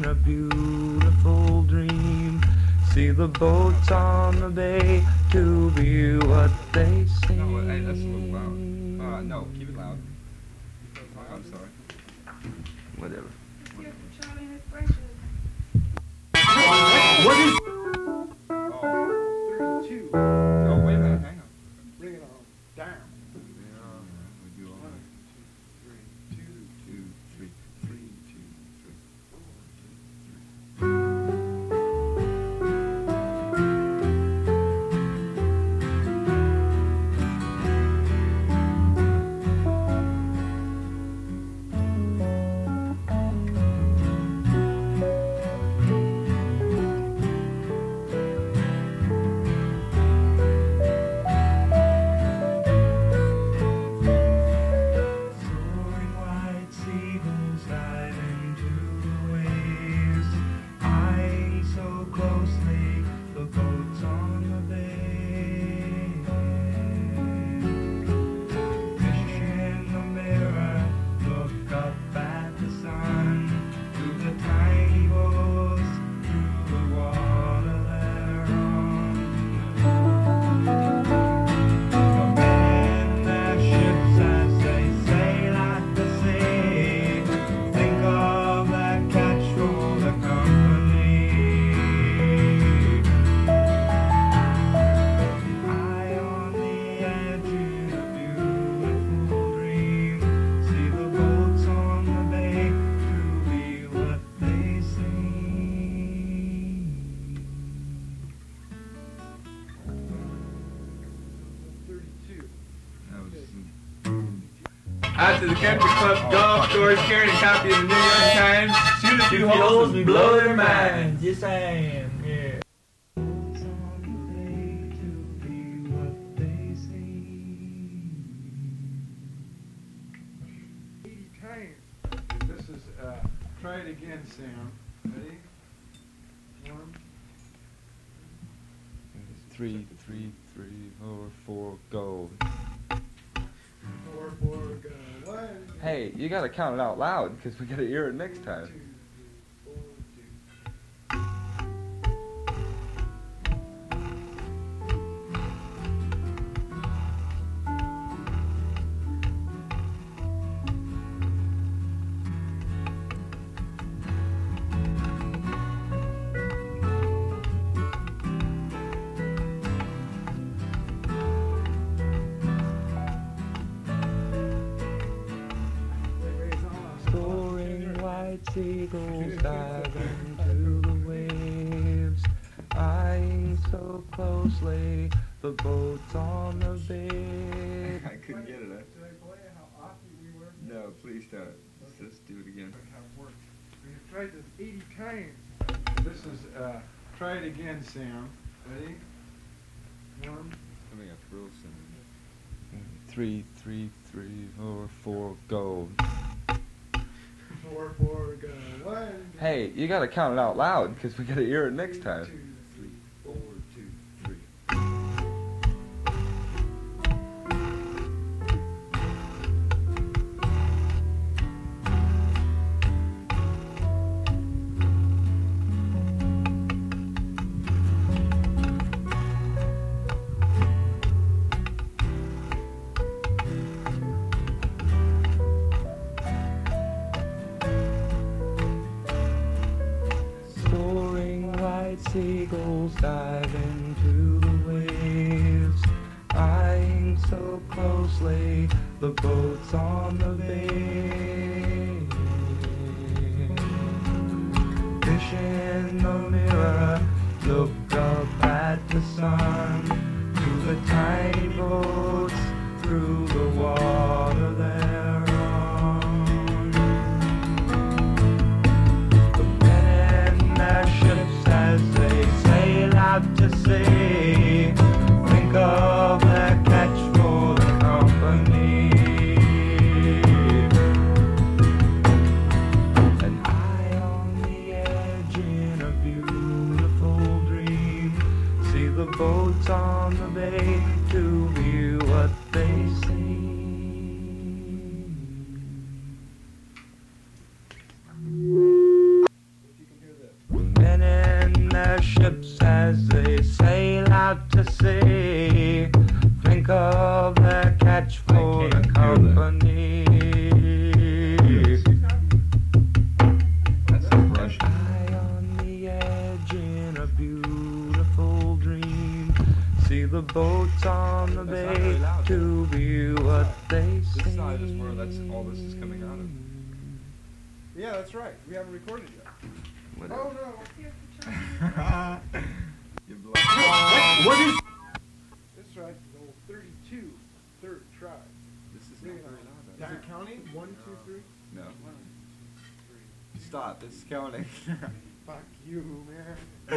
a beautiful dream. See the boats on the bay to be what they sing. No, hey, that's a little loud. No, keep it loud. Oh, I'm sorry. Whatever. What is? Oh. 32. Oh, wait a minute, hang on. Bring it on down. We do all One, right. two, 2, 3, 3, 2, 3. Soaring white seagulls dive into the waves, eyeing so closely the boats on the bay. Fish in the mirror look up at the sun, through the tiny boats, through the water they're on. The men in their ships as they sail at the sea, think of their catch for the company. High on the edge in a beautiful dream, see the boats on the bay to be what they seem. 32. That was... Out to the country club golf stores carrying a copy of the New York Times. Shoot a few holes and blow their minds. Yes, I am. Yeah. Boats on the bay to be what they seem. 80 times. This is, try it again, Sam. Ready? 1. 3, 3, 3, 4, go. 4, 4, go. 1. Hey, you gotta count it out loud, because we gotta hear it next time. 2, 4, 2. Soaring white seagulls dive into the waves, eyeing so closely the boats on the bay. I couldn't get it. Did I play how awful we were? No, please don't. Let's do it again. How it works. We have tried this 80 times. This is, try it again, Sam. Ready? 1. Having a thrill singing. 3, 3, 3, 4, go. 4, 4, go. 1. Hey, you gotta count it out loud, because we gotta hear it next time. 2, 3, 4, 2, 3. Soaring white seagulls dive into the waves, eyeing so closely the boats on the bay. Fish in the mirror look up at the sun, through the tiny boats, through the water they're on. The men in their ships as they sail out to sea, think of their catch for the company. coming out of. Yeah, that's right. We haven't recorded yet. Whatever. Oh no. You what is? That's right. The old 32, third try. This is Bring not it very on. loud. Is it counting? 1, 2, 3. No. 1, 2, 3. Stop. This is counting. Fuck you, man.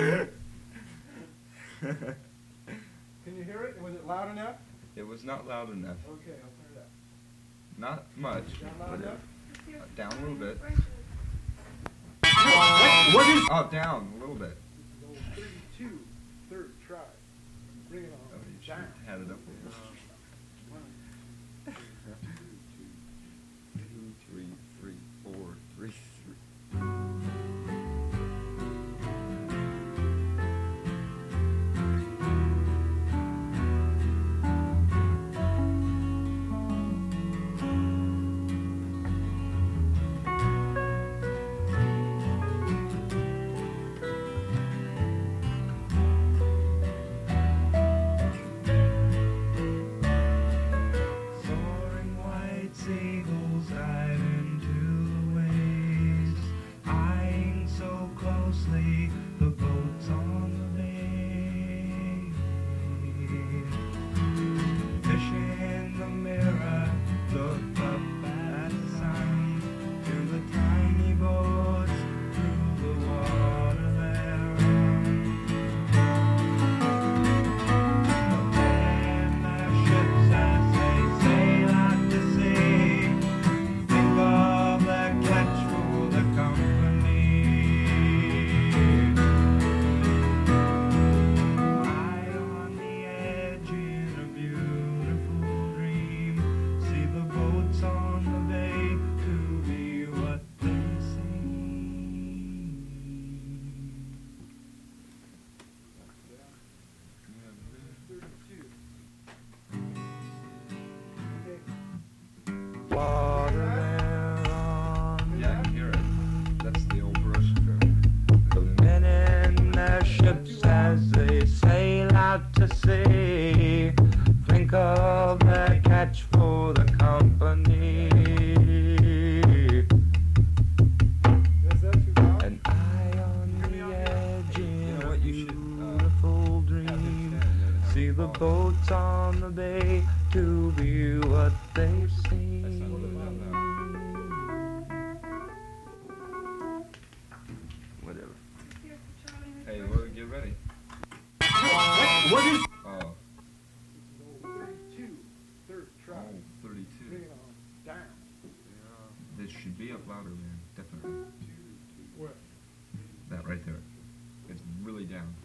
Can you hear it? Was it loud enough? It was not loud enough. Okay, I'll turn it up. Not much. Down loud Whatever. enough? Down a little bit. What is? Oh, down a little bit. This is the old 32, third try. Bring it on. Oh, you should Down. have had it up. 1, 2, 3, 3, 4, 3, 3. Soaring white seagulls dive into the waves, eyeing so closely the boats on the bay. Fish in the mirror look up at the sun, to the tiny boats through the water there. And their ships as they sail out to sea, think of their catch for the company. Eye on the edge in a beautiful dream, see the boats on the bay to be what they seem. 32. Okay. Water there on Yeah, I can hear it. That's the old brush men in their ships as they sail out to sea, think of their catch for the company. Is that too loud? An eye on the edge in know a what, you should, beautiful dream, see the boats on the bay to be what they seem. Whatever. Hey, well, get ready. What is? Oh, This is the old 32, third try. oh, Bring 32. it on. Down. This should be up louder, man. Definitely. What? That right there. It's really down.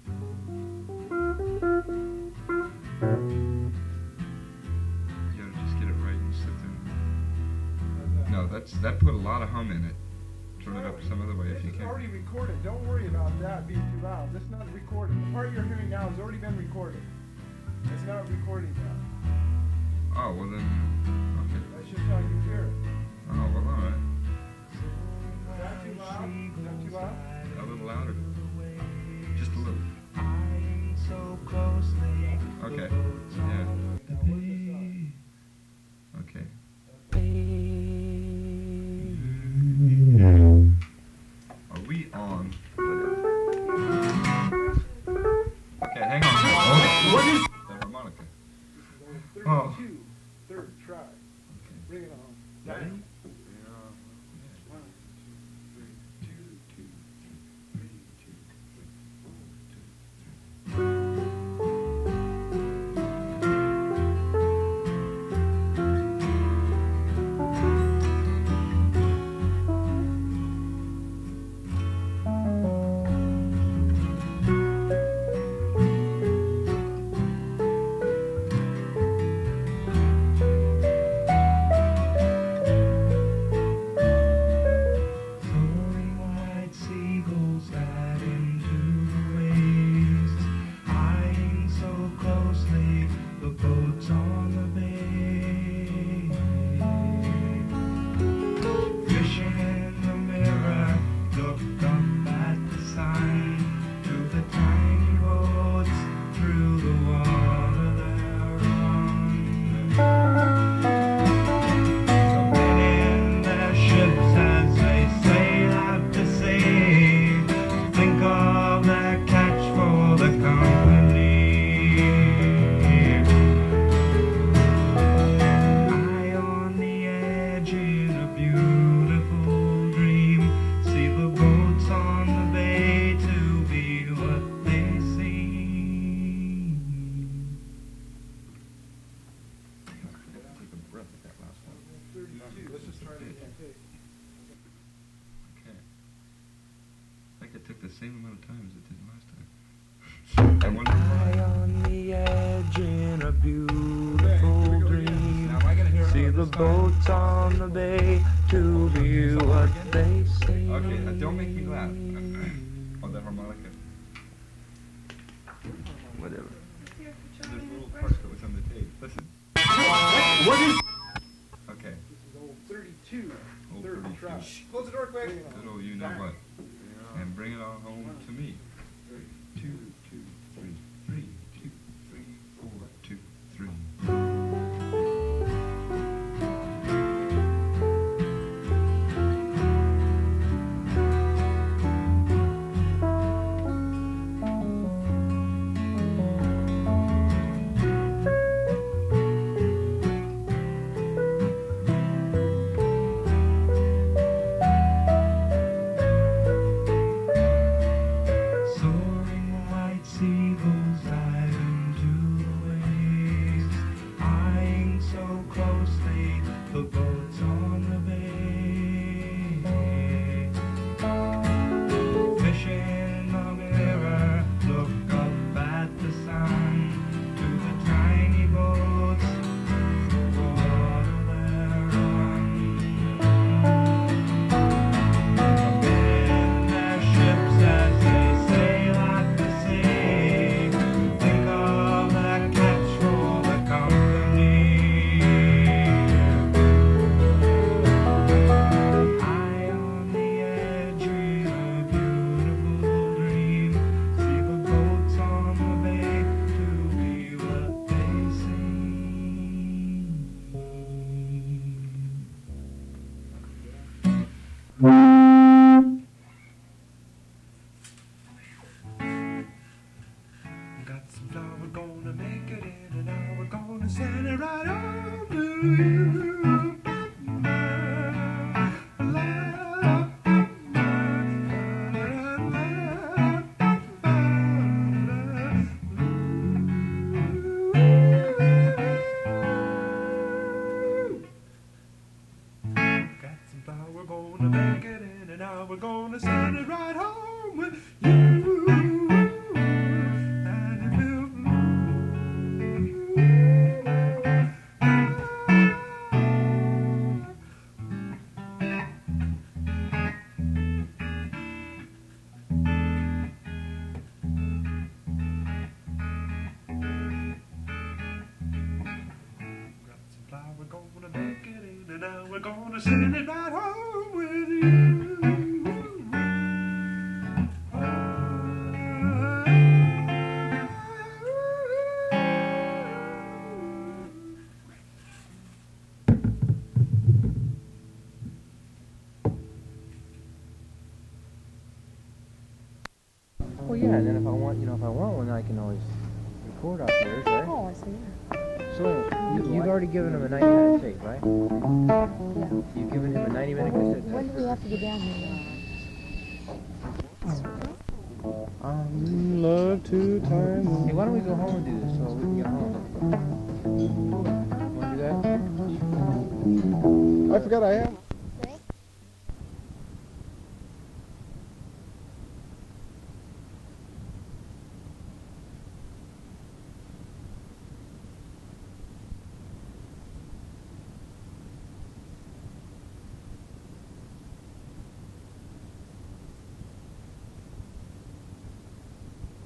You gotta just get it right and sit there. No, that put a lot of hum in it. Turn it up some other way if you This is can. already recorded. Don't worry about that being too loud. This is not recorded. The part you're hearing now has already been recorded. It's not recording now. Oh, well then. Okay. That's just how you hear it. Oh, well, alright. Is that too loud? Is that too loud? A little louder. Just a little. Eyeing so closely Okay. Now, Yeah. where's the sound? Okay. Are we on? Okay, hang on. Oh, what is the harmonica? This is old Oh. 32, third try. Okay. Bring it on. Ready? Down. like the same amount of time as it did last time. I wonder High why. on the edge in a beautiful dream. Now, am I gonna hear See it the this time? boats on the bay to be what they say. Okay, don't make me laugh. Oh, that harmonica. Whatever. There's little parts that was on the tape. Listen. What is? Okay. This is old 32. Old Third 32. truck. Close the door quick. Good old you know what. And bring it all home to me. 2, 2, 3, 3, 2, 3, 4, 2, 3. Soaring white seagulls dive into the waves, eyeing so closely the boats on the bay. Fish in the mirror look up at the sun, to the tiny boats, the water there run. Abandon their ships as they sail at the sea. Think of that catch for the company. High on the edge, dream a beautiful dream. See the boats on the bay to be what they Got some flour, we're gonna make it in an hour. We're gonna send it right on to you. Got some flour, we're gonna make it in an hour. We're gonna send it right home with you. And it will Got some flour, we're gonna make it in an hour. We're gonna send it right home with you. Well, yeah, and then if I want, if I want one, I can always record off yours, right? Oh, I see. So, you've already given him a 90-minute tape, right? Yeah. You've given him a 90-minute cassette tape. When do we have to get down here? Love to time. Hey, why don't we go home and do this so we can get home? Want to do that? I forgot I have.